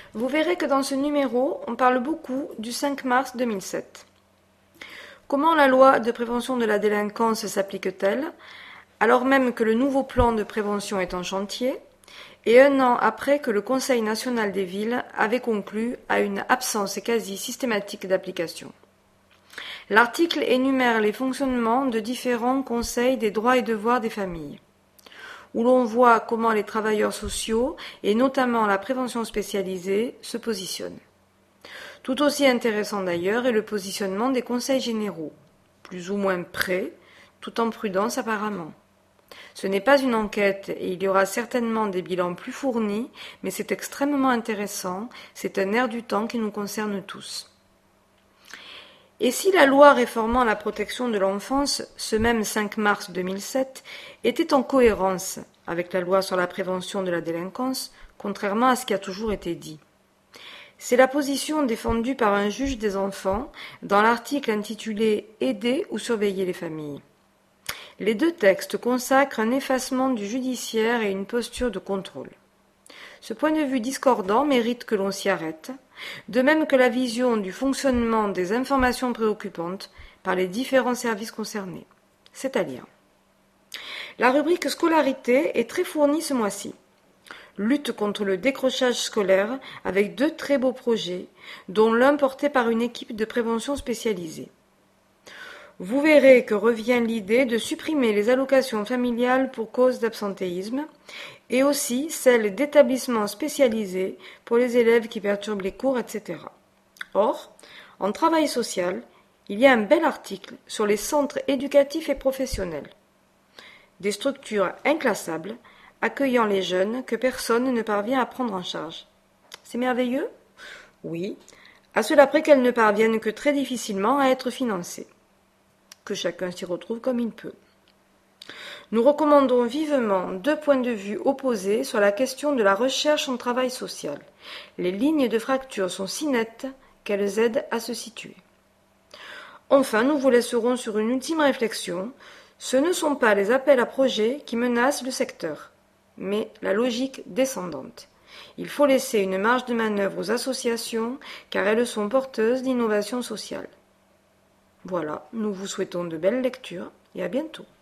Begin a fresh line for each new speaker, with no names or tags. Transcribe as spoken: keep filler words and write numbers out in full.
Vous verrez que dans ce numéro, on parle beaucoup du cinq mars deux mille sept. Comment la loi de prévention de la délinquance s'applique-t-elle, alors même que le nouveau plan de prévention est en chantier, et un an après que le Conseil national des villes avait conclu à une absence quasi systématique d'application. L'article énumère les fonctionnements de différents conseils des droits et devoirs des familles, où l'on voit comment les travailleurs sociaux, et notamment la prévention spécialisée, se positionnent. Tout aussi intéressant d'ailleurs est le positionnement des conseils généraux, plus ou moins près, tout en prudence apparemment. Ce n'est pas une enquête et il y aura certainement des bilans plus fournis, mais c'est extrêmement intéressant, c'est un air du temps qui nous concerne tous. Et si la loi réformant la protection de l'enfance, ce même cinq mars deux mille sept, était en cohérence avec la loi sur la prévention de la délinquance, contrairement à ce qui a toujours été dit? C'est la position défendue par un juge des enfants dans l'article intitulé « Aider ou surveiller les familles ». Les deux textes consacrent un effacement du judiciaire et une posture de contrôle. Ce point de vue discordant mérite que l'on s'y arrête, de même que la vision du fonctionnement des informations préoccupantes par les différents services concernés. C'est-à-dire, la rubrique scolarité est très fournie ce mois-ci. Lutte contre le décrochage scolaire avec deux très beaux projets, dont l'un porté par une équipe de prévention spécialisée. Vous verrez que revient l'idée de supprimer les allocations familiales pour cause d'absentéisme et aussi celle d'établissements spécialisés pour les élèves qui perturbent les cours, et cetera. Or, en travail social, il y a un bel article sur les centres éducatifs et professionnels. Des structures inclassables accueillant les jeunes que personne ne parvient à prendre en charge. C'est merveilleux? Oui, à cela près qu'elles ne parviennent que très difficilement à être financées. Que chacun s'y retrouve comme il peut. Nous recommandons vivement deux points de vue opposés sur la question de la recherche en travail social. Les lignes de fracture sont si nettes qu'elles aident à se situer. Enfin, nous vous laisserons sur une ultime réflexion. Ce ne sont pas les appels à projets qui menacent le secteur, mais la logique descendante. Il faut laisser une marge de manœuvre aux associations car elles sont porteuses d'innovation sociale. Voilà, nous vous souhaitons de belles lectures et à bientôt.